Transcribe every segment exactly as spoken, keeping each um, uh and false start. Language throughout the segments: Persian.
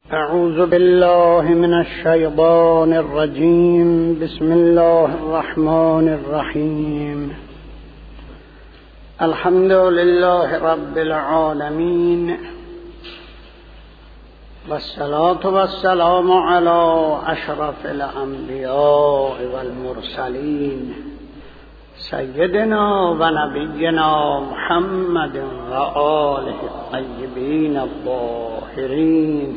اعوذ بالله من الشیطان الرجیم. بسم الله الرحمن الرحیم. الحمد لله رب العالمین والصلاة والسلام على اشرف الانبیاء والمرسلین سیدنا و نبینا محمد و آله الطیبین الطاهرین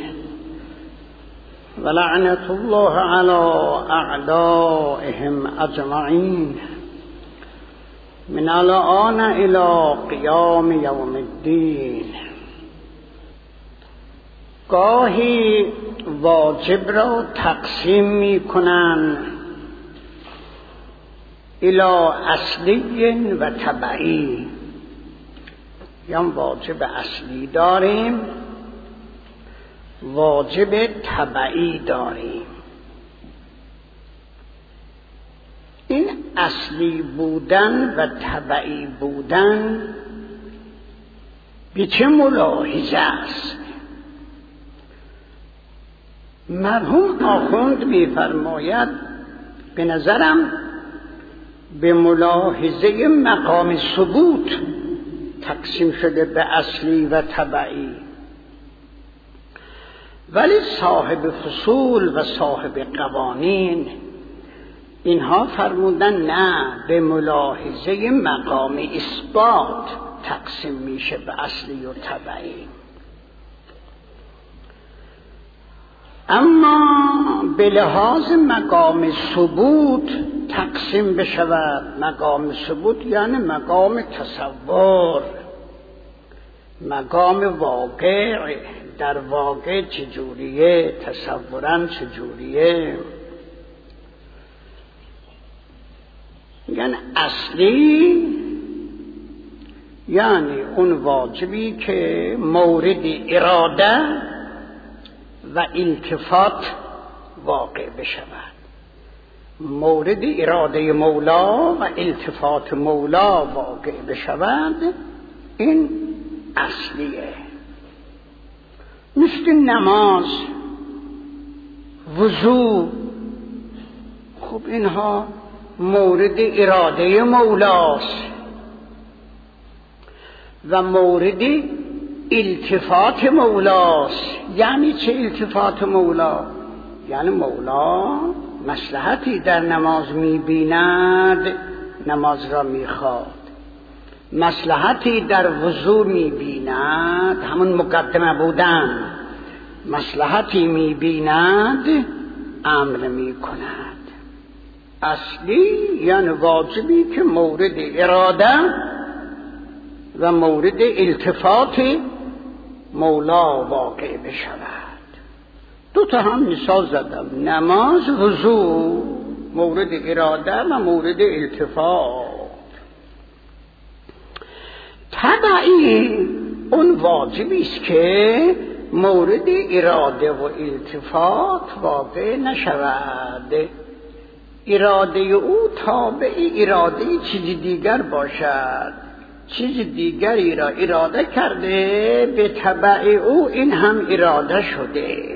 و لعنت الله على اعدائهم اجمعین من الآن الى قیام یوم الدین. گاهی واجب را تقسیم می کنند الى اصلی و تبعی، یا واجب اصلی داریم، واجب تبعی داریم. این اصلی بودن و تبعی بودن به چه ملاحظه است؟ مرحوم آخوند می‌فرماید به نظرم به ملاحظه مقام ثبوت تقسیم شده به اصلی و تبعی، ولی صاحب فصول و صاحب قوانین اینها فرمودن نه، به ملاحظه مقام اثبات تقسیم میشه به اصلی و تبعی. اما به لحاظ مقام ثبوت تقسیم بشود. مقام ثبوت یعنی مقام تصور، مقام واقع، در واقع چجوریه، تصورن چجوریه. یعنی اصلی یعنی اون واجبی که مورد اراده و التفات واقع بشود، مورد اراده مولا و التفات مولا واقع بشود، این اصلیه. مثل نماز، وضو، خب اینها مورد اراده مولاست و مورد التفات مولاست. یعنی چه التفات مولا؟ یعنی مولا مصلحتی در نماز می‌بیند، نماز را می‌خواد. مصلحتی در وضو می‌بیند، همون مقدمه بودن. مصلحتی می‌بیند، امر می‌کند. اصلی یعنی واجبی که مورد اراده و مورد التفات مولا واقع بشود. دو تا هم مثال زدم، نماز، وضو، مورد اراده و مورد التفات. تبعی اون واجبی است که مورد اراده و التفات واقع نشود، اراده او تابع اراده چیز دیگر باشد، چیز دیگری را اراده کرده به تبع او این هم اراده شده.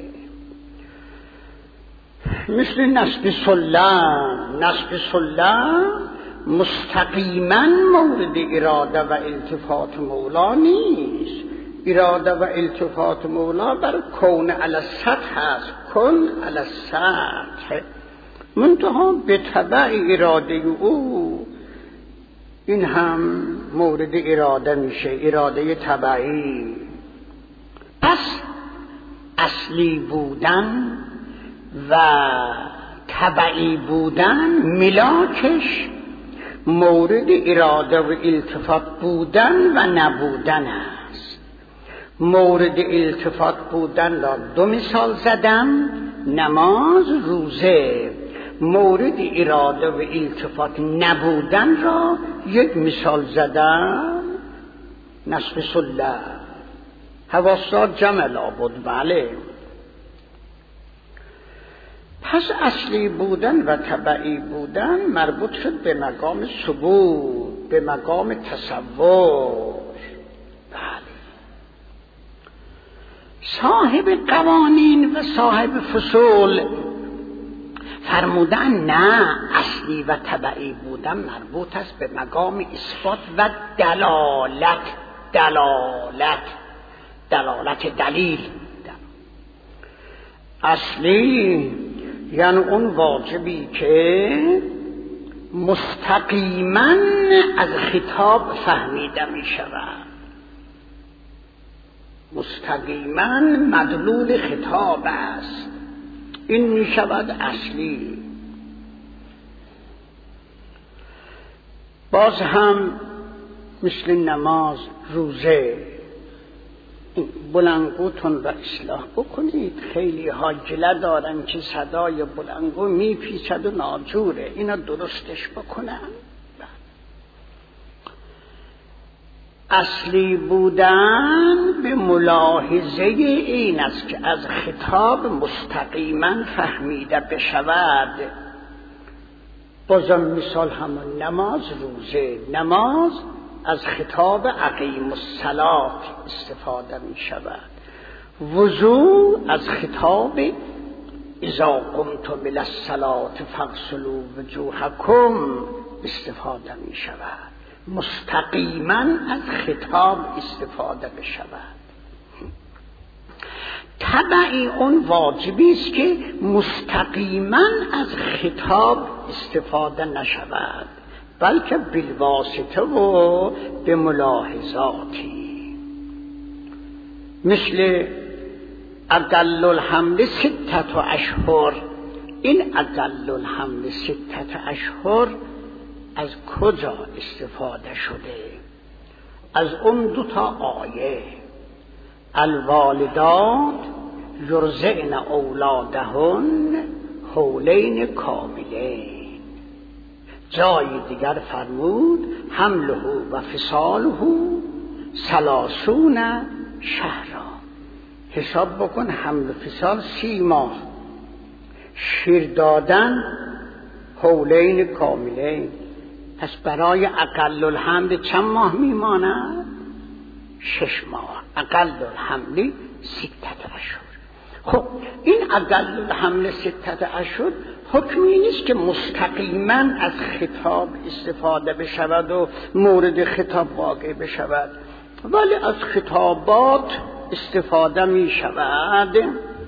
مثل نصب سلم، نصب سلم مستقیما مورد اراده و التفات مولا نیست. اراده و التفات مولا بر کون علی السطح است، کن علی السطح، منتها به تبع اراده او این هم مورد اراده میشه، اراده تبعی. پس اصلی بودن و تبعی بودن ملاکش مورد اراده و التفات بودن و نبودن است. مورد التفات بودن را دو مثال زدم، نماز، روزه. مورد اراده و التفات نبودن را یک مثال زدم، نصب سله. حواسات جمع لابد، بله. پس اصلی بودن و تبعی بودن مربوط شد به مقام ثبوت، به مقام تصور. بله. صاحب قوانین و صاحب فصول فرمودن نه، اصلی و تبعی بودن مربوط است به مقام اثبات و دلالت. دلالت دلالت دلیل. اصلی یعنی اون واجبی که مستقیما از خطاب فهمیده می شود، مستقیما مدلول خطاب است، این می شود اصلی. باز هم مثل نماز، روزه، بلنگوتون را اصلاح بکنید. خیلی ها گله دارن که صدای بلنگو میپیچد و ناجوره، اینا درستش بکنن. اصلی بودن به ملاحظه این است که از خطاب مستقیما فهمیده بشود. بازم مثال همون نماز، روزه. نماز از خطاب اقیم الصلاة استفاده می شود. وضو از خطاب اذا قمتم الی الصلاة فاغسلوا وجوهکم استفاده می شود. مستقیما از خطاب استفاده بشود. تبعی اون واجبی است که مستقیما از خطاب استفاده نشود، بلکه بالواسطه و به ملاحظاتی. مثل اقل الحمل ستت اشهر. این اقل الحمل ستت اشهر از کجا استفاده شده؟ از اون دو تا آیه، الوالدات یرضعن اولادهن حولین کاملین. جای دیگر فرمود حمله و فصاله ثلاثون شهرا. حساب بکن، حمل و فصال سی ماه، شیر دادن حولین کاملین. پس برای اقل الحمل چند ماه میماند؟ شش ماه. اقل الحمل ستت اشهر. خب این اقل الحمل ستت اشهر حکم این نیست که مستقیما از خطاب استفاده بشود و مورد خطاب واقع بشود، ولی از خطابات استفاده می شود.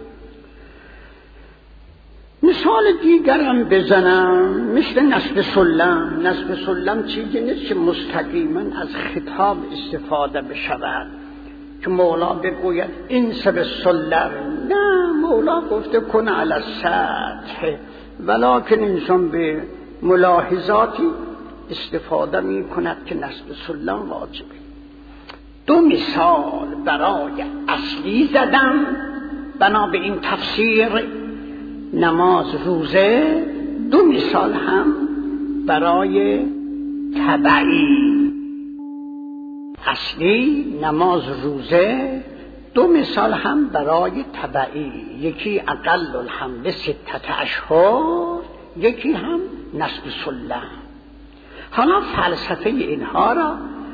مثال دیگرم بزنم، مثل نصب سلم. نصب سلم چیزی نیست که مستقیما از خطاب استفاده بشود که مولا بگوید انصب سلم. نه، مولا گفته کن علی السطح، ولکن انسان به ملاحظاتی استفاده می کند که نصب سلم واجبه. دو مثال برای اصلی زدم بنا به این تفسیر نماز روزه، دو مثال هم برای تبعی. اصلی نماز روزه، دو مثال هم برای تبعی. یکی اقل الحمل ستت اشهر، یکی هم نصب سلم. حالا فلسفه اینها را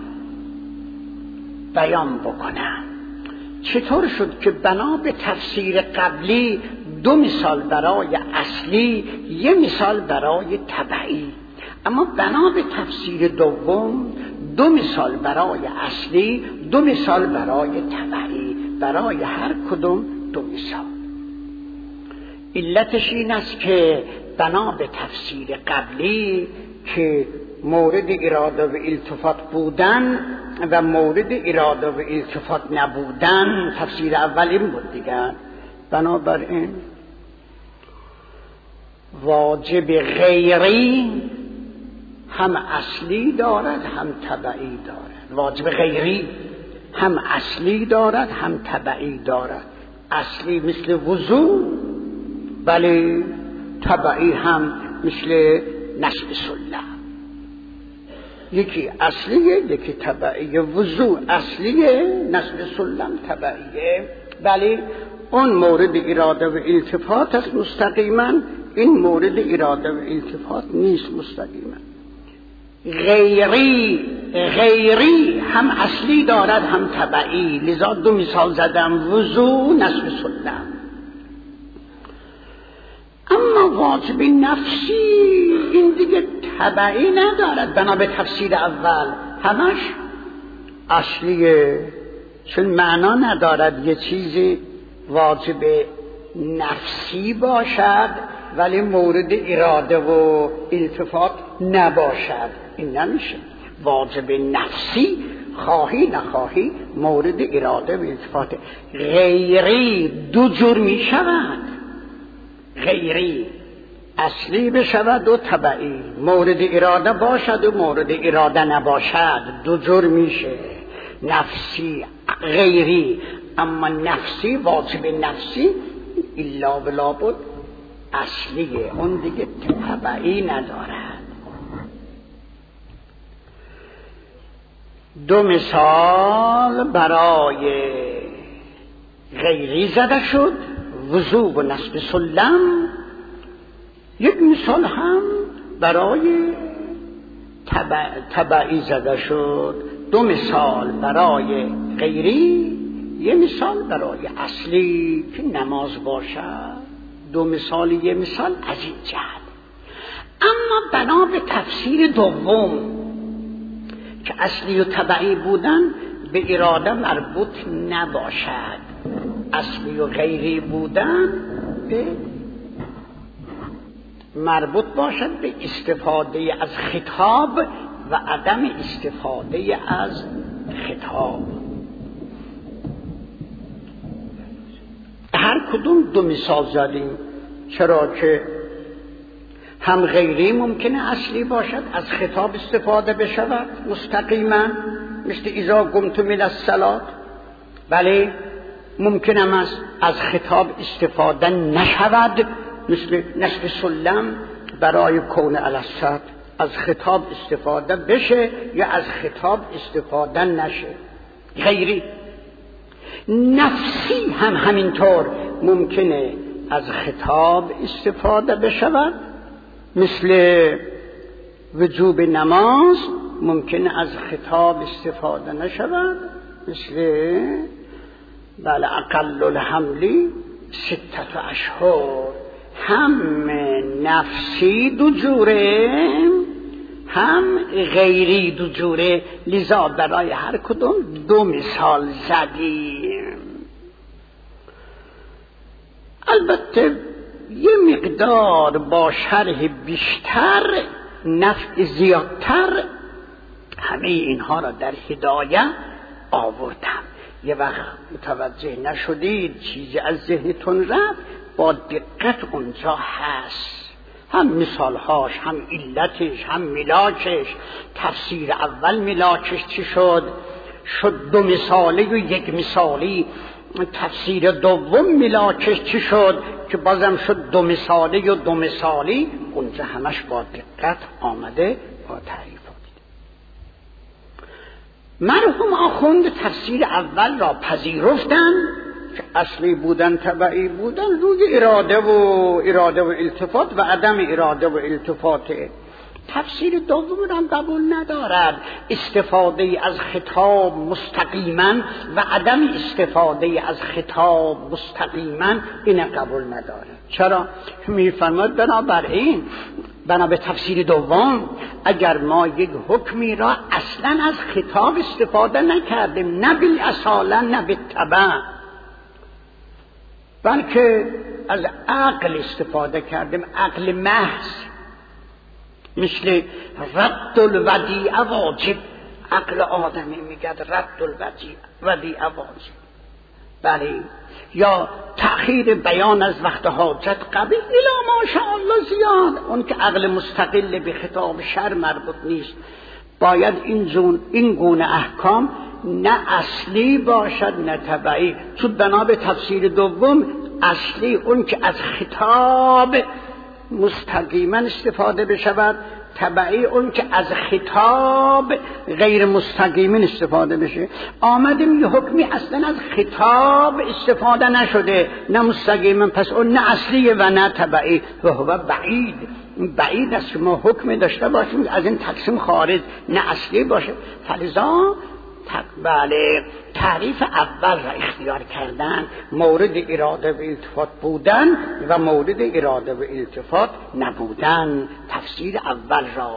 بیان بکنم. چطور شد که بنا به تفسیر قبلی دو مثال برای اصلی، یه مثال برای تبعی، اما بنا به تفسیر دوم دو مثال برای اصلی، دو مثال برای تبعی، برای هر کدوم دو مثال. علتش این است که بنا به تفسیر قبلی که مورد اراده و التفات بودن و مورد اراده و التفات نبودن، تفسیر اول این بود دیگر. بنابراین واجب غیری هم اصلی دارد هم تبعی دارد. واجب غیری هم اصلی دارد هم تبعی دارد. اصلی مثل وضو، بله تبعی هم مثل نصب سلم. یکی اصلیه یکی تبعیه. وضو اصلیه، نصب سلم تبعیه. بله اون مورد اراده و التفات است مستقیما، این مورد اراده و التفات نیست مستقیما. غیری غیری هم اصلی دارد هم تبعی، لذا دو مثال زدم، وضو، نصب سلم. اما واجب نفسی این دیگه تبعی ندارد بنا به تفسیر اول، همش اصلیه، چون معنا ندارد یه چیزی واجب نفسی باشد ولی مورد اراده و التفات نباشد. این نمیشه. واجب نفسی خواهی نخواهی مورد اراده و التفات. غیری دو جور می شود، غیری اصلی بشود و تبعی، مورد اراده باشد و مورد اراده نباشد، دو جور میشه، نفسی غیری. اما نفسی واجب نفسی الا بلا بود اصلیه، اون دیگه تبعی ندارد. دو مثال برای غیری زده شد، وضو و نصب سلم. یک مثال هم برای تبع... تبعی زده شد. دو مثال برای غیری، یه مثال برای اصلی که نماز باشد. دو مثال، یه مثال از این جهت. اما بنا به تفسیر دوم که اصلی و تبعی بودن به اراده مربوط نباشد، اصلی و غیری بودن به مربوط باشد به استفاده از خطاب و عدم استفاده از خطاب. هر کدوم دو مثال زدیم، چرا که هم غیری ممکنه اصلی باشد، از خطاب استفاده بشود مستقیما، مثل اذا قمتم الی الصلاة، ولی ممکن هم است از خطاب استفاده نشود، مثل نصب سلم برای کون علی السطح، از خطاب استفاده بشه یا از خطاب استفاده نشه. غیری نفسی هم همینطور ممکنه از خطاب استفاده بشود، مثل وجوب نماز ممکنه از خطاب استفاده نشود، مثل بله اقل الحملی ستت اشهر. هم نفسی دو جوره هم غیری دو جوره، لذا برای هر کدوم دو مثال زدیم. البته یه مقدار با شرح بیشتر، نفع زیادتر، همه اینها را در هدایه آوردم. یه وقت متوجه نشدید چیزی از ذهنتون رفت، با دقت اونجا هست، هم مثالهاش، هم علتش، هم ملاکش. تفسیر اول ملاکش چی شد؟ شد دو مثالی و یک مثالی. تفسیر دوم ملاکش چی شد؟ که بازم شد دو مثالی و دو مثالی. اونجا همش با دقت آمده با تعریف. مرحوم آخوند تفسیر اول را پذیرفتن که اصلی بودن تبعی بودن روی اراده و اراده و التفات و عدم اراده و التفات. تفسیر دوم را قبول ندارد، استفاده از خطاب مستقیما و عدم استفاده از خطاب مستقیما این قبول ندارد. چرا؟ میفرماد بنابراین بنا به تفسیر دوم اگر ما یک حکمی را اصلا از خطاب استفاده نکردیم، نه بالاصاله نه بالطبع، بلکه از عقل استفاده کردیم، عقل محض، مثل رد الودیعه واجب، عقل آدمی میگه رد الودیعه واجب، بله، یا تأخیر بیان از وقت حاجت قبل الی ماشاءالله زیاد، اون که عقل مستقل به خطاب شر مربوط نیست. باید این جون این گونه احکام نه اصلی باشد نه تبعی، چون بنا به تفسیر دوم اصلی اون که از خطاب مستقیما استفاده بشود، تبعی اون که از خطاب غیر مستقیما استفاده بشه. آمدیم یه حکمی اصلا از خطاب استفاده نشده نه مستقیما، پس اون نه اصلیه و نه تبعی و هو بعید. بعید است که ما حکم داشته باشیم از این تقسیم خارج نه اصلی باشه. فلذا بله تعریف اول را اختیار کردن، مورد اراده و التفات بودن و مورد اراده و التفات نبودن، تفسیر اول را.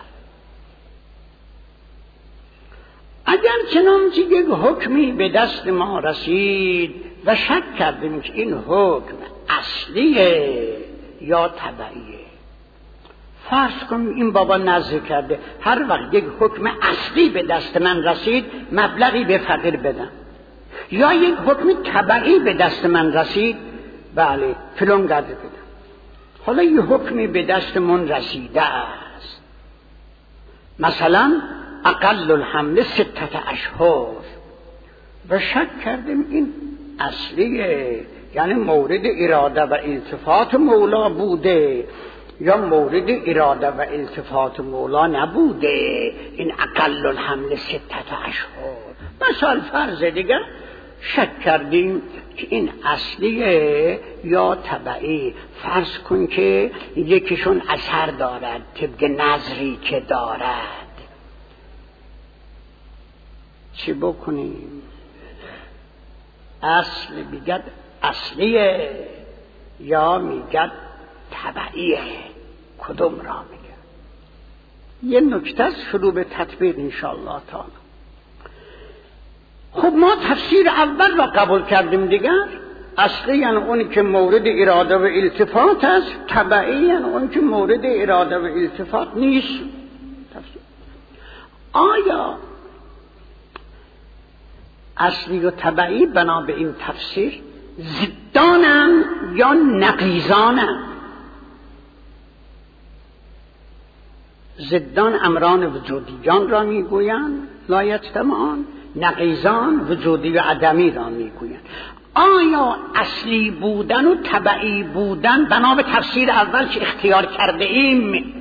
اگر چنانچه یک حکمی به دست ما رسید و شک کردیم که این حکم اصلیه یا طبعیه، فرض کنیم این بابا نذر کرده هر وقت یک حکم اصلی به دست من رسید مبلغی به فقیر بدم، یا یک حکم طبعی به دست من رسید بله فلان قدر بدم. حالا یک حکمی به دست من رسیده است، مثلا اقل الحمل ستت اشهر و شک کردیم این اصلیه، یعنی مورد اراده و التفات مولا بوده یا مورد اراده و التفات مولا نبوده، این اقل الحمل ستت اشهر. مثال فرض دیگر شک کردیم که این اصلیه یا طبعی. فرض کن که یکیشون اثر دارد طبق نظری که دارد، چی بکنیم؟ اصل میگد اصلیه یا میگد طبعیه، کدوم را میگه؟ یه نکته از شروع به تطبیق انشاءالله تعالی. خب ما تفسیر اول را قبول کردیم دیگر، اصلی یعنی اون که مورد اراده و التفات است، طبعی یعنی اون که مورد اراده و التفات نیست. تفسیر. آیا اصلی و طبعی بنا به این تفسیر ضدانند یا نقیضانند؟ ضدان امران وجودیان را میگویند لا یجتمعان، نقیضان وجودی و عدمی را میگویند. آیا اصلی بودن و طبعی بودن بنا به تفسیر اول که اختیار کرده ایم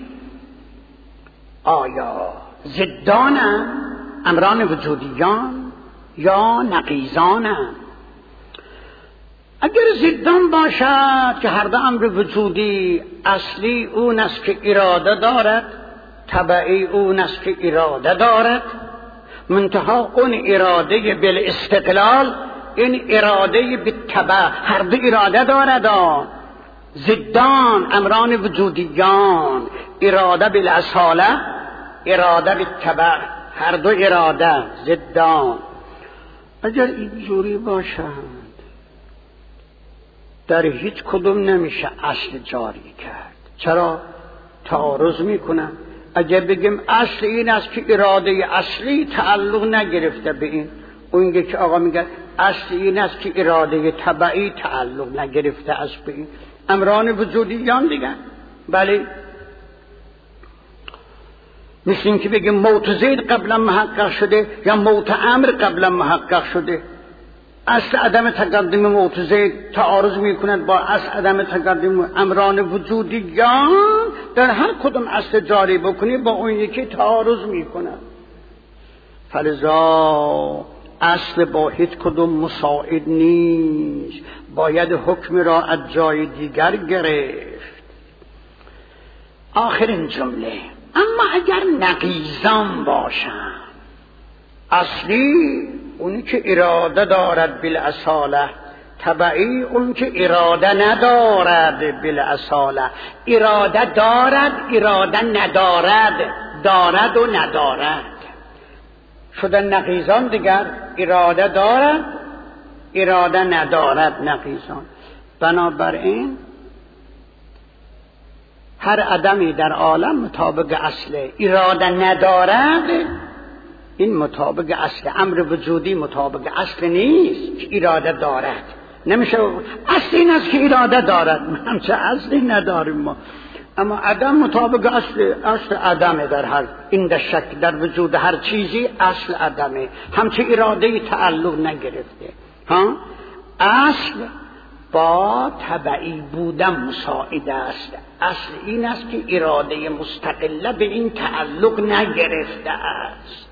آیا ضدانند امران وجودیان یا نقیضانند؟ اگر ضدان باشد که هر دو امر وجودی اصلی اون است که اراده دارد، طبعی اون است که اراده دارد، منتها اون اراده بالاستقلال این اراده بالطبع هر دو اراده دارد. ضدان امران وجودیان، اراده بالاصاله اراده بالطبع، هر دو اراده ضدان. اگر اینجوری باشند در هیچ کدوم نمیشه اصل جاری کرد. چرا؟ تعارض میکنن. اگر بگیم اصل این است که اراده اصلی تعلق نگرفته به این، اون که آقا میگه اصل این است که اراده طبعی تعلق نگرفته است به این، امران وجودیان دیگه. بله مثل این که بگیم موت زید قبلا محقق شده یا موت امر قبلا محقق شده، اصل عدم تقدم موت زید تعارض میکند با اصل عدم تقدم امران وجودیان. در هر کدوم اصل جاری بکنی با اون یکی تعارض میکند. فلذا اصل با هیچ کدوم مساعد نیست، باید حکم را از جای دیگر گرفت. آخرین جمله، اما اگر نقیضان باشند، اصلی اونی که اراده دارد بالاصاله، طبعی اون که اراده ندارد بالاصاله. اراده دارد اراده ندارد، دارد و ندارد شدن نقیضان دیگر. اراده دارد اراده ندارد نقیضان. بنابراین هر عدمی در عالم مطابق اصل اراده ندارد، این مطابق اصل امر وجودی مطابق اصل نیست که اراده دارد. نمیشه اصل این است که اراده دارد، همچه اصلی نداریم ما. اما عدم مطابق اصل اصل عدمه. در هر این در شک در وجود هر چیزی اصل عدمه، همچه اراده تعلق نگرفته. ها اصل با طبعی بودن مساعد است. اصل این است که اراده مستقله به این تعلق نگرفته است.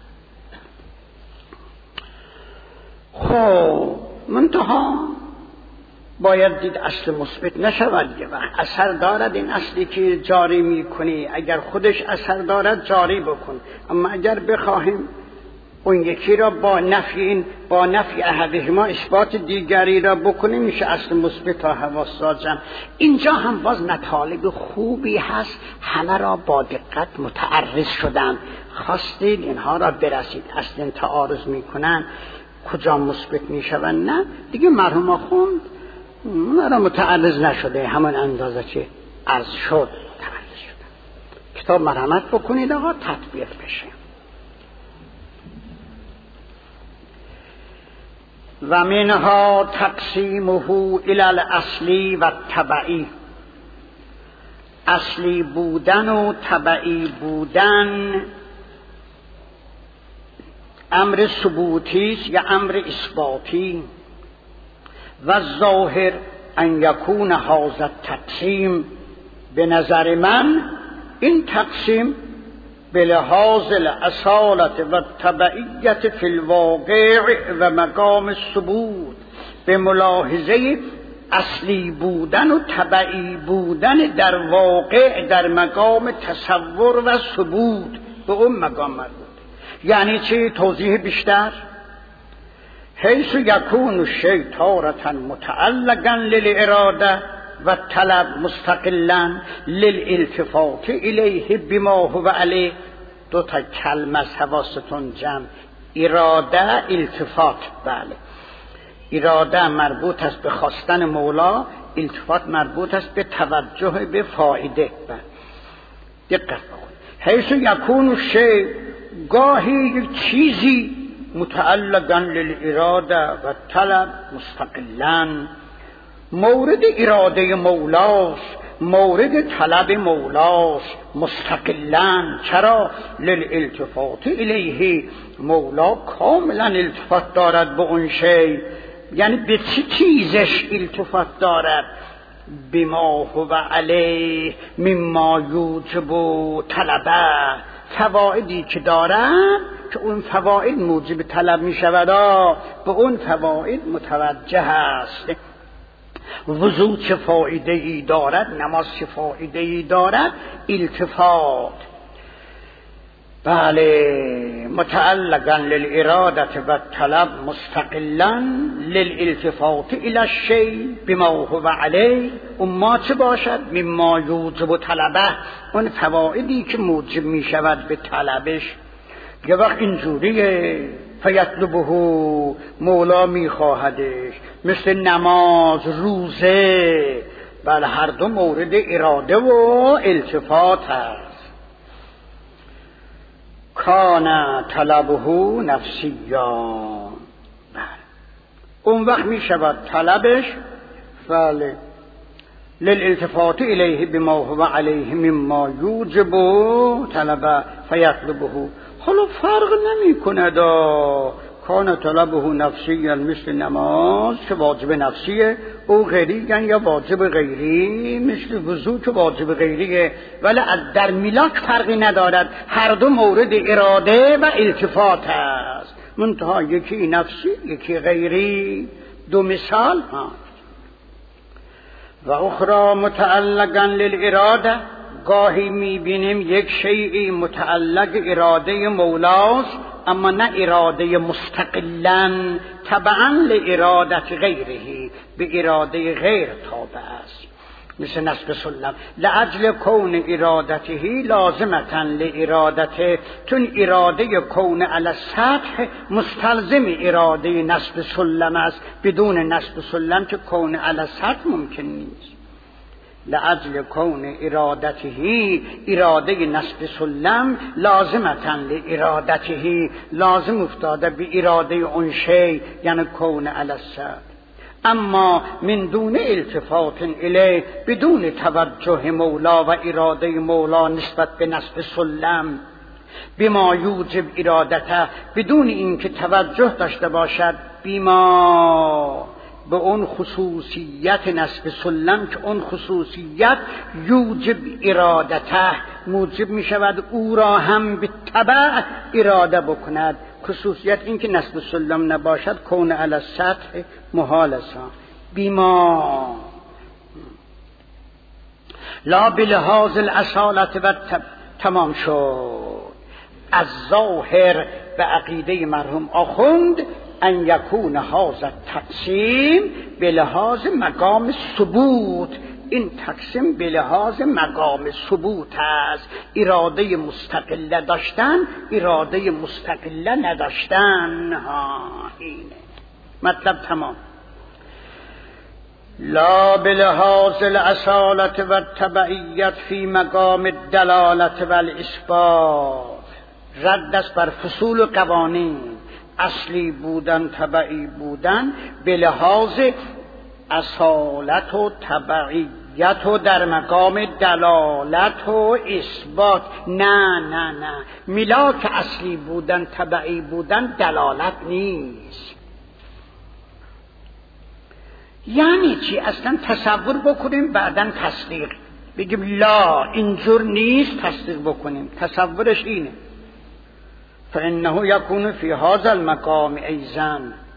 خب منتها باید دید اصل مثبت نشود دیگه. اثر دارد این اصلی که جاری میکنی، اگر خودش اثر دارد جاری بکن، اما اگر بخواهیم اون یکی را با نفی این با نفی احدهما اثبات دیگری را بکنیم میشه اصل مثبت تا حواس جمع. اینجا هم باز مطالب خوبی هست، همه را با دقت متعرض شدن. خواستید اینها را برسید، اصلا تعارض میکنن کجا مثبت میشون، نه دیگه مرحوم آخوند مرا متعرض نشده، همون اندازه که عرض شد متعرض شده. کتاب مرحمت بکنید آقا تطبیق بشه. و منها تقسیمه الی الاصلی و تبعی، اصلی بودن و تبعی بودن امر ثبوتی است یا امر اثباتی. و ظاهر ان یکون هذا التقسیم، به نظر من این تقسیم به لحاظ الاصالت و تبعیت فی الواقع و مقام الثبوت، به ملاحظه اصلی بودن و تبعی بودن در واقع در مقام تصور و ثبوت، به اون مقام مربوط. یعنی چی؟ توضیح بیشتر. حیث یکون الشیء تارة متعلقا للاراده و طلب مستقلا للالتفات الیه بما هو علیه. دو تا کلمه از حواستون جمع، اراده التفات. بله، اراده مربوط است به خواستن مولا، التفات مربوط است به توجه به فایده. بله دقت بکن. حیث یکون الشیء، گاهی یک چیزی متعلقا للاراده و طلب مستقلا مورد اراده مولاست، مورد طلب مولاست مستقلا. چرا؟ للالتفات الیه، مولا کاملا التفات دارد به اون شی. یعنی به چی چیزش التفات دارد؟ بما هو علیه مما یوجب طلبه، فوائدی که دارد که اون فواید موجب طلب می شود، به اون فواید متوجه است. وضو چه فایده ای دارد، نماز چه فایده ای دارد، التفات. بله، متعلقا للارادت و طلب مستقلا للالتفات الى الشیء بما هو علیه. اون ما چه باشد؟ مما یوجب طلبه، اون فوائدی که موجب می شود به طلبش. یه وقت اینجوریه فیطلبه، مولا میخواهدش، مثل نماز، روزه. بله هر دو مورد اراده و التفات هست. کان طلبه نفسیا، بله اون وقت میشود طلبش بله للالتفات الیه بما هو علیه مما یوجب طلبه فیطلبه. حالا فرق نمی کند کان طلبه نفسی مثل نماز که واجب نفسیه، او غیری یا واجب غیری، مثل وضو که واجب غیریه. ولی در ملاک فرقی ندارد، هر دو مورد اراده و التفات است، منتها یکی نفسی یکی غیری. دو مثال ها. و اخرى متعلقا للاراده، گاهی میبینیم یک شیئی متعلق اراده مولاست اما نه اراده مستقلا، تبعا لارادت غیره، به اراده غیر تابع است. مثل نصب سلم، لعجل کون ارادته لازمتا لارادته، چون اراده کون علی السطح مستلزم اراده نصب سلم است، بدون نصب سلم که کون علی السطح ممکن نیست. لعجل کون ارادته، اراده نصب سلم لازمتا لارادته، لازم افتاده به اراده اون شی، یعنی کون علی السطح. اما من دون التفات الیه، بدون توجه مولا و اراده مولا نسبت به نصب سلم، بما یوجب ارادته، بدون اینکه توجه داشته باشد بما، به اون خصوصیت نصب سلم که اون خصوصیت یوجب ارادته، موجب می شود او را هم به تبع اراده بکند. خصوصیت این که نصب سلم نباشد کون علی السطح محال است. بیما لا بلحاظ الاصالت و تمام شد. از ظاهر به عقیده مرحوم آخوند ان یکون هذا تقسیم به لحاظ مقام ثبوت، این تقسیم به لحاظ مقام ثبوت است، اراده مستقله داشتن اراده مستقله نداشتن. ها اینه مطلب تمام. لا بلحاظ الاصالت و التبعیت فی مقام الدلالت و الاثبات، رد است بر فصول قوانین، اصلی بودن تبعی بودن به لحاظ اصالت و تبعیت و در مقام دلالت و اثبات. نه نه نه ملاک اصلی بودن تبعی بودن دلالت نیست. یعنی چی؟ اصلا تصور بکنیم بعدن تصدیق بگیم لا اینجور نیست، تصدیق بکنیم. تصورش اینه فانه یکون فی هذا المقام ایضا،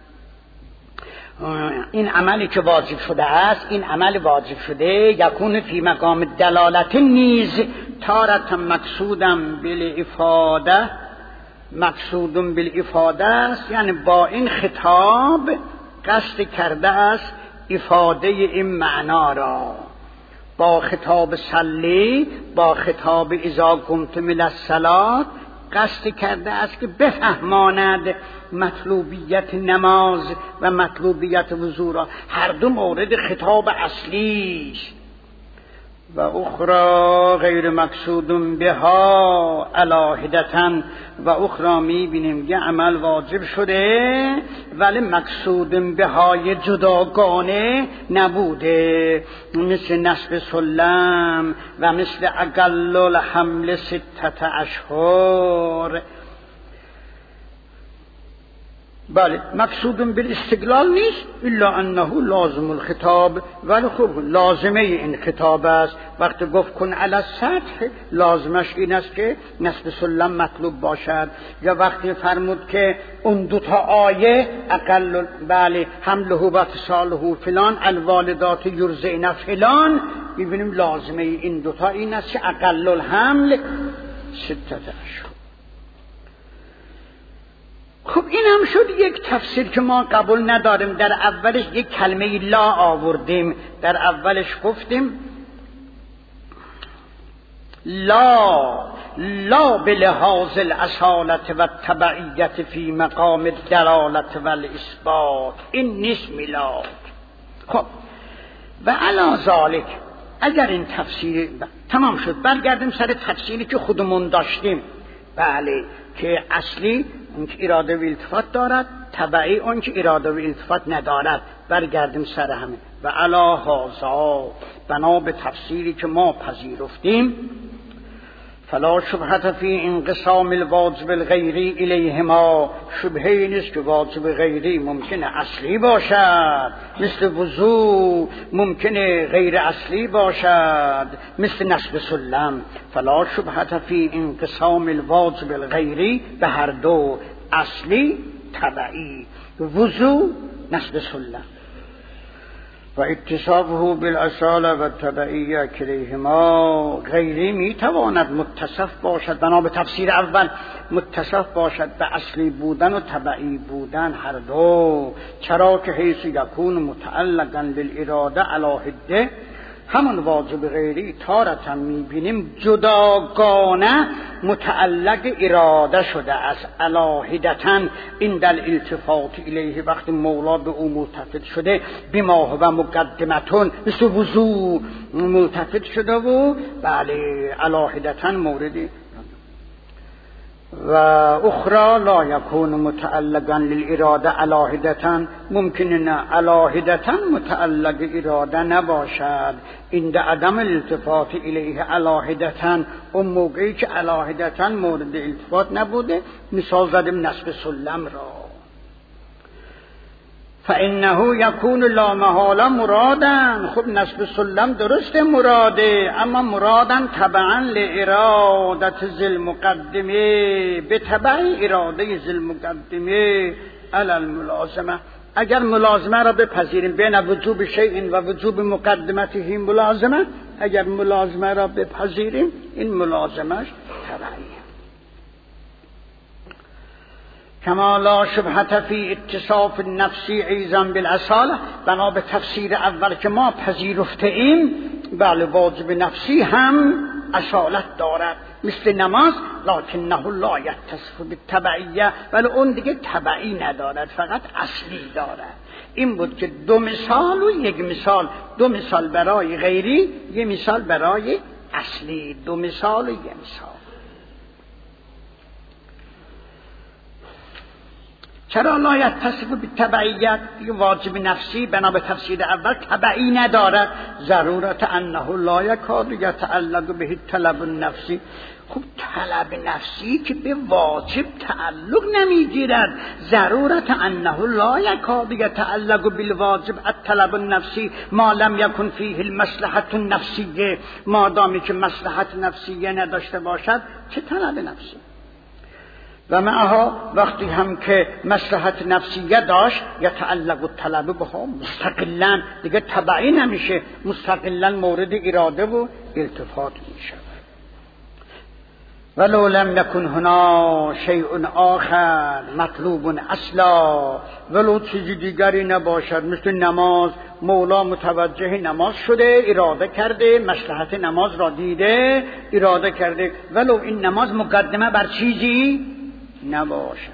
این عملی که واجب شده است، این عمل واجب شده یکون فی مقام دلالت نیز تارت مقصودم بالافاده، مقصودم بالافاده است، یعنی با این خطاب قصد کرده است افاده این معنا را. با خطاب صلی، با خطاب اذا قمتم الی الصلاة قصد کرده است که بفهماند مطلوبیت نماز و مطلوبیت وضو را، هر دو مورد خطاب اصلیش. و اخرى غیر مقصود بها علاهدتاً، و اخرى میبینیم یه عمل واجب شده ولی مقصود بهای جداگانه نبوده، مثل نصب سلم و مثل اقل الحمل ستت اشهر. بله مقصود بالاستقلال نیست الا انه لازم الخطاب، ولی خب لازمه این خطاب است. وقتی گفت کن علی السطح لازمش این است که نصب سلم مطلوب باشد، یا وقتی فرمود که اون دو تا آیه اقل بله حمله و فصاله فلان الوالدات یرضعن فلان، ببینیم لازمه این دو تا این است که اقل الحمل ستت اشهر. خب این هم شد یک تفسیر که ما قبول نداریم. در اولش یک کلمه لا آوردیم، در اولش گفتیم لا لا بلحاظ الاصالت و التبعیت فی مقام الدلالت و الاثبات، این نیست میلاد. خب و علی ذالک اگر این تفسیر تمام شد برگردیم سر تفسیری که خودمون داشتیم. بله که اصلی اون که اراده و التفات دارد، تبعی اون که اراده و التفات ندارد. برگردیم سر همه. و علی هذا بنا به تفسیری که ما پذیرفتیم فلا شبهت فی انقسام الواجب الغیری الیهما، شبهه نیست که واجب غیری ممکنه اصلی باشد، مثل وضو ممکنه غیر اصلی باشد، مثل نصب سلم. فلا شبهت فی انقسام الواجب الغیری، به هر دو اصلی تبعی، وضو نصب سلم. و اتصافه بالاصاله و تبعیه کلیهما، غیری میتواند متصف باشد بنا به تفسیر اول، متصف باشد به اصلی بودن و تبعی بودن هر دو. چرا که حیث یکون متعلقا بالاراده علی حده، همون واجب غیری تارتا میبینیم جداگانه متعلق اراده شده است، علاهدتا این در التفات الیه، وقتی مولا به او ملتفت شده بما و مقدمتون مثل وضو ملتفت شده و بله علاهدتا موردی. و اخرى لا یکون متعلقا للاراده علاهدتا، ممکنه نه علاهدتا متعلق اراده نباشد، این عدم الالتفات الیه علاهدتا، اون موقعی که علاهدتا مورد التفات نبوده. مثال زدیم نصب سلم را. فانه یکون لا محاله مرادا، خب نصب سلم درسته مراده، اما مرادا تبعا لارادت ذی المقدمه، به تبع اراده ذی المقدمه علی الملازمه. اگر ملازمه را بپذیریم بین وجوب شیء و وجوب مقدمته ملازمه، اگر ملازمه را بپذیریم این ملازمش تبعیه. کما لا شبهة فی اتصاف النفسی ایضا بالاصاله، بنا به تفسیر اول که ما پذیرفته ایم بله واجب نفسی هم اصالت دارد مثل نماز، لکنه لا یتصف بالتبعیه، ولی اون دیگه تبعی ندارد، فقط اصلی دارد. این بود که دو مثال و یک مثال، دو مثال برای غیری، یک مثال برای اصلی، دو مثال و یک مثال. چرا لا یتصف بالتبعیت؟ واجب نفسی بنا به تفسیر اول تبعی ندارد، ضرورت انه لا یکاد یتعلق به طلب النفسی. خب طلب نفسی که به واجب تعلق نمیگیرد، ضرورت انه لا یکاد یتعلق بالواجب الطلب النفسی ما لم یکن فیه المصلحة النفسیه، مادامی که مصلحت نفسیه نداشته باشد چه طلب نفسی؟ و معها وقتی هم که مصلحت نفسیه داشت یتعلق الطلب بها مستقلا، دیگه تبعی نمیشه، مستقلا مورد اراده و التفات میشه. ولو لم یکن هنا شیء آخر مطلوب اصلا، ولو چیزی دیگری نباشد مثل نماز، مولا متوجه نماز شده، اراده کرده، مصلحت نماز را دیده، اراده کرده، ولو این نماز مقدمه بر چیزی نباشه.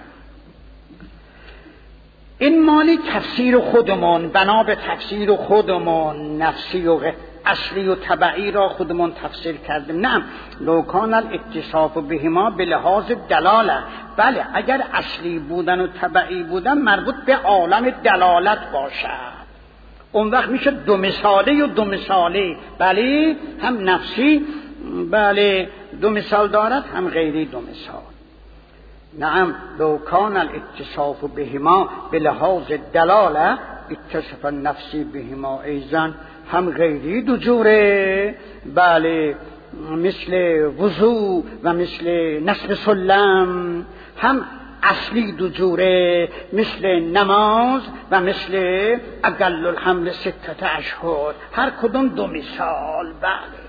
این مالی تفسیر خودمون، بنا به تفسیر خودمون نفسی و اصلی و تبعی را خودمون تفسیر کردیم. نه، لو کان الاتصاف بهما به لحاظ دلاله، بله اگر اصلی بودن و تبعی بودن مربوط به عالم دلالت باشد، اون وقت میشه دو مثالی و دو مثالی، بله هم نفسی بله دو مثال دارد، هم غیری دو مثال. نعم لو کان الاتصاف بهما به لحاظ دلاله اتصف النفسی بهما ایضا، هم غیری دو جوره، بله مثل وضوء و مثل نصب سلم، هم اصلی دو جوره مثل نماز و مثل اقل الحمل ستت اشهر، هر کدوم دو مثال. بله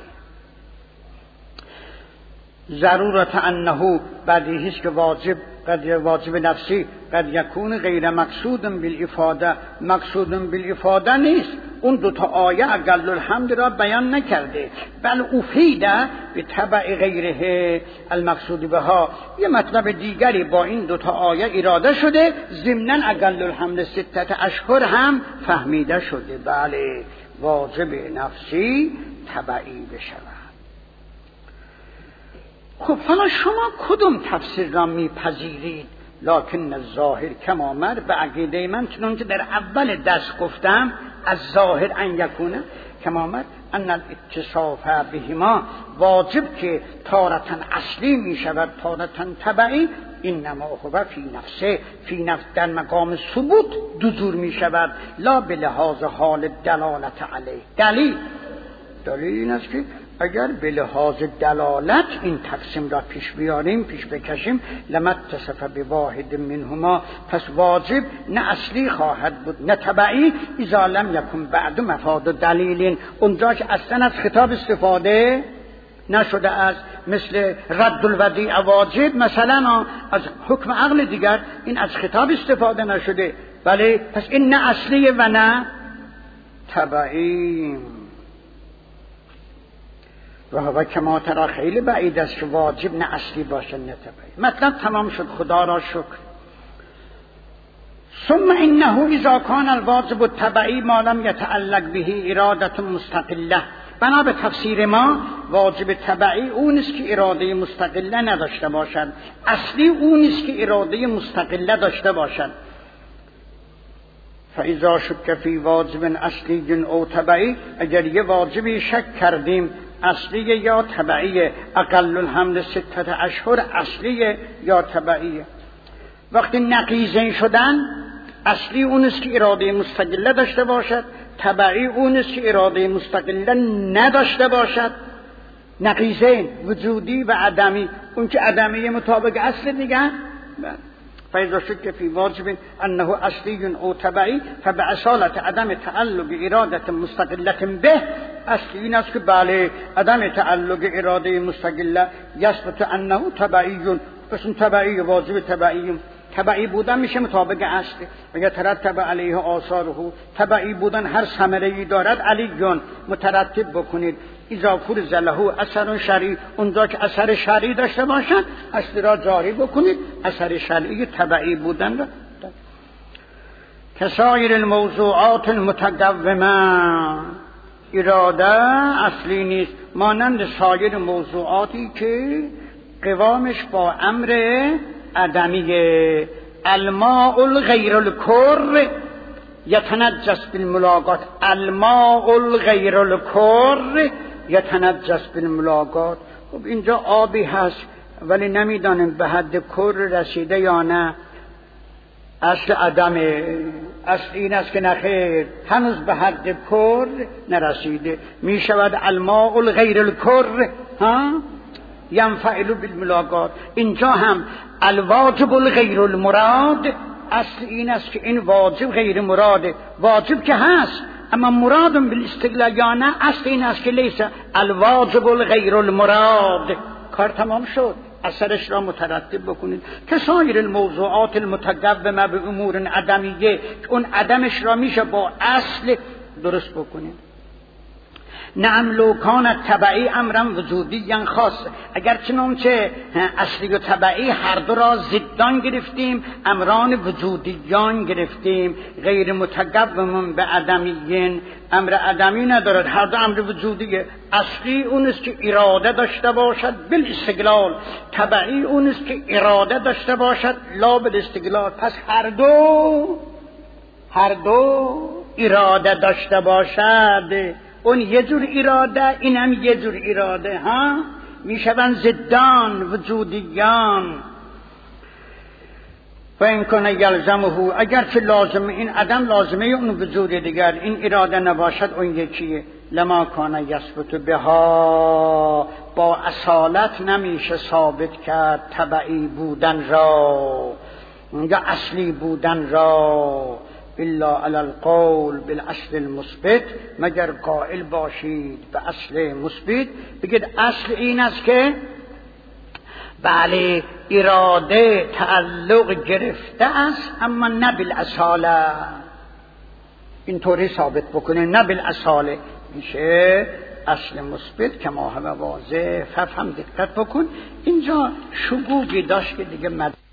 ضرورت انه بدیهی است که واجب قد واجب نفسی قد یکون غیر مقصود بالافاده، مقصود بالافاده نیست. اون دو تا آیه اقل الحمد را بیان نکرده، بل افیده به تبع غیره المقصود بها، یه مطلب دیگری با این دو تا آیه اراده شده، ضمناً اقل الحمد ستت اشهر هم فهمیده شده. بله واجب نفسی تبعی بشود. خب حالا شما کدوم تفسیر را میپذیرید؟ لکن الظاهر کما آمد به عقیده من، چون که در اول درس گفتم از ظاهر ان یکونه کما آمد ان الاتصاف بهما، واجب که تارتن اصلی میشود تارتن تبعی، اینما هو فی نفسه، فی نفس در مقام ثبوت دو جور میشود، لا به لحاظ حال دلالت علیه. دلیل دلیل این است که اگر به لحاظ دلالت این تقسیم را پیش بیاریم، پیش بکشیم، لمتصف بواحد منهما، پس واجب نه اصلی خواهد بود نه تبعی، اذا لم یکن بعد مفاد دلیل، اونجا که اصلا از خطاب استفاده نشده است، مثل رد الودیع واجب مثلا، از حکم عقل دیگر این از خطاب استفاده نشده، ولی پس این نه اصلیه و نه تبعی. و هوا کما ترا خیلی بعید است که واجب نه اصلی باشه نه تبعی. مطلب تمام شد، خدا را شکر. ثم انه اذا کان الواجب التبعی ما لم یتعلق به اراده مستقله، بنا به تفسیر ما واجب تبعی اون است که اراده مستقله نداشته باشد، اصلی اون است که اراده مستقله داشته باشد. فاذا شک فی واجب اصلی او تبعی، اگر یه واجبی شک کردیم اصلیه یا تبعیه، اقل الحمل ستت اشهر اصلیه یا تبعیه، وقتی نقیضین شدن اصلی اون است که اراده مستقله داشته باشد، تبعی اون است که اراده مستقله نداشته باشد. نقیضین وجودی و عدمی، اون که عدمی مطابق اصل دیگه، فإذا شك في واجب أنه أصلی أو تبعی فبأصالة عدم تعلق اراده مستقله به. اصلی این است که بله عدم تعلق اراده مستقله یثبت انه تبعی، پس اون تبعی واجب تبعی تبعی بودن میشه مطابق اصل. و ترتب علیه آثاره، تبعی بودن هر ثمره‌ای دارد علیون مترتب بکنید. اذا فرض له اثر شرعی، اونجا که اثر شرعی داشته باشد اصل را جاری بکنید، اثر شرعی تبعی بودن را. کسایر الموضوعات المتقومه، اراده اصلی نیست مانند سایر موضوعاتی که قوامش با امر عدمیه. الماء الغیر الکر یتنجس بالملاقات، الماء الغیر الکر یتنجس بالملاقات. خب اینجا آبی هست ولی نمیدانیم به حد کر رسیده یا نه. اصل عدمه، اصل این است که نخیر هنوز به حد کر نرسیده. می شود الماء الغیر الکر ها ینفعل بالملاقات. اینجا هم الواجب الغیر المراد، اصل این است که این واجب غیر مراده. واجب که هست اما مراد بالاستقلال یا نه، اصل این است که لیس الواجب الغیر المراد. کار تمام شد، اثرش را مترتب بکنید. که سایر الموضوعات المتقومه به امور عدمیه، اون عدمش را میشه با اصل درست بکنید. نعم لو کان تبعی امرا وجودی خاص، اگر چنانچه اصلی و تبعی هر دو را ضدان گرفتیم، امران وجودیان گرفتیم. غیر متقوم به عدمیین، امر عدمی ندارد، هر دو امر وجودیه. اصلی اون است که اراده داشته باشد بالاستقلال، تبعی اون است که اراده داشته باشد لا بالاستقلال. پس هر دو هر دو اراده داشته باشد، اون یه جور اراده اینم یه جور اراده ها، میشوند ضدان وجودیان. و این کنه یلزمه، اگر که لازمه این عدم لازمه اون وجود دیگر، این اراده نباشد اون یکیه. لما کانه یثبت بها، با اصالت نمیشه ثابت کرد تبعی بودن را یا اصلی بودن را، الا علی القول بالاصل المثبت، مگر قائل باشید به اصل مثبت. بگید اصل این است که بله اراده تعلق گرفته است اما نه بالاصاله، اینطوری ثابت بکنه نه بالاصاله، میشه اصل مثبت که ما همه واضح. فهم دقت بکن اینجا شگوگی داشت که دیگه مد